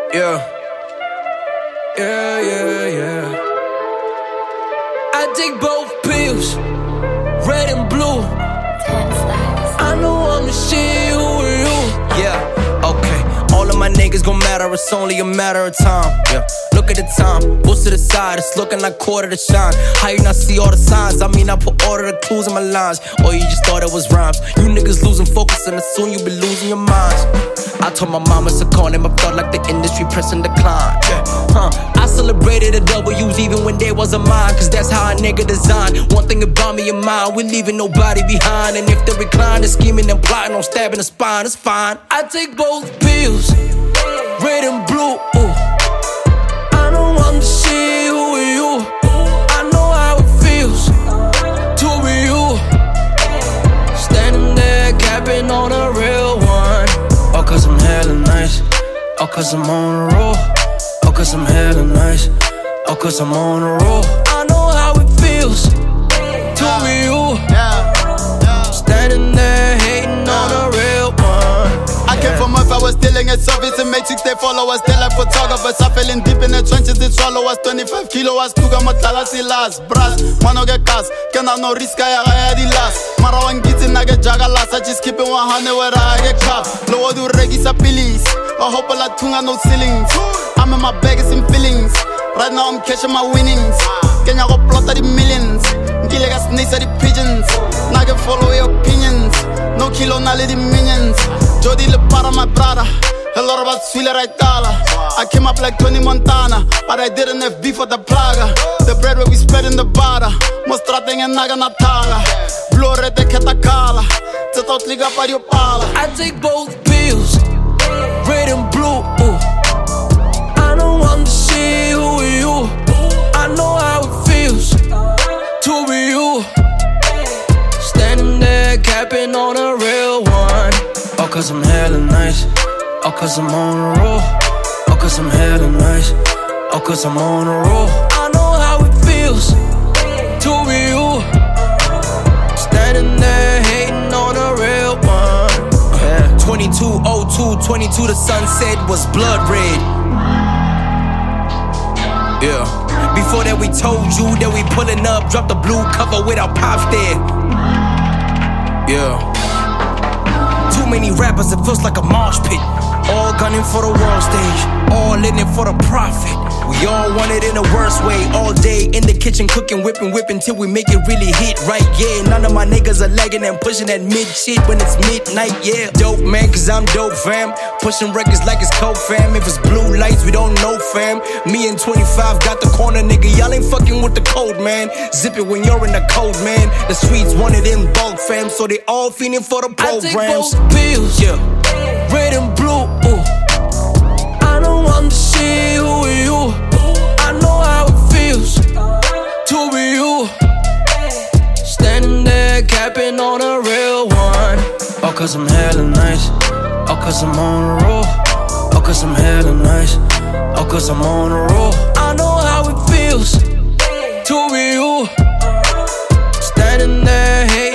Yeah. Yeah, yeah, yeah. I take both pills, red and blue. I know I'm the shit, who are you? Yeah, okay. All of my niggas gon' matter, it's only a matter of time. Yeah, look at the time, boost to the side, it's looking like quarter to shine. How you not see all the signs? I mean, I put all of the clues in my lines. Or you just thought it was rhymes. You niggas losing focus and soon you be losing your minds. I told my mama to call him, I felt like the industry pressing decline. I celebrated the W's even when there wasn't mine, cause that's how a nigga design. One thing about me and mine, we leaving nobody behind. And if they recline, they're scheming and plotting on stabbing the spine, it's fine. I take both pills, red and blue. Ooh. I know I'm the shit, who are you? I know how it feels to be you. Standing there, capping on a real one. Oh, cause I'm hella nice. Oh, cause I'm on a roll. Oh, cause I'm hella nice. Oh, cause I'm on a roll. I know how it feels to be you. Standing there, hating on a real one. I came from earth, I was stealing at service and matrix, they follow us, they like photographers. I fell in deep in the trenches, they swallow us. 25 kilo, I stuga matala silas. Bras, mano get cast, can I no risk, I had the last. Marawan gets in, I get jagalas, I just keep it 100 where I get caught. Lower do reggae, sa pilis. I hope a la tunga, no ceilings. I'm in my bag, it's in feelings. Right now I'm catching my winnings. Can you go plot at the millions? Kill like a snakes at the pigeons. Now I can follow your opinions. No kilo, now let the minions. Jody le para my brother. A lot about sweeter right dollar. I came up like Tony Montana, but I didn't have beef for the plaga. The bread where we spread in the butter. Mostrating and naga natala. Blore de katakala. Tatot liga pa dio pala. I take both pills, red and blue. Ooh. I know I'm the shit, who are you? I know how it feels to be you. Standing there, capping on a real one. Oh, cause I'm hella nice. Oh, cause I'm on a roll. Oh, cause I'm hella nice. Oh, cause I'm on a roll. I know how it feels to be you. Standing there, hating on a real one. 22:02, 22, the sunset was blood red. Yeah. Before that we told you that we pulling up, drop the blue cover with our pops there. Yeah. Too many rappers, it feels like a mosh pit. All gunning for the world stage, all in it for the profit. We all want it in the worst way. All day in the kitchen cooking, whipping till we make it really hit right, yeah. None of my niggas are lagging and pushing that mid shit when it's midnight, yeah. Dope man, cause I'm dope fam. Pushing records like it's coke fam. If it's blue lights, we don't know fam. Me and 25 got the corner, nigga. Y'all ain't fucking with the code, man. Zip it when you're in the code, man. The streets wanted in bulk fam, so they all feeding for the programs. I take both pills, yeah, red and blue. Ooh. I know I'm the shit, who are you? I know how it feels to be you. Standing there, capping on a real one. Oh, cause I'm hella nice. Oh, cause I'm on a roll. Oh, cause I'm hella nice. Oh, cause I'm on a roll. I know how it feels to be you. Standing there, hey.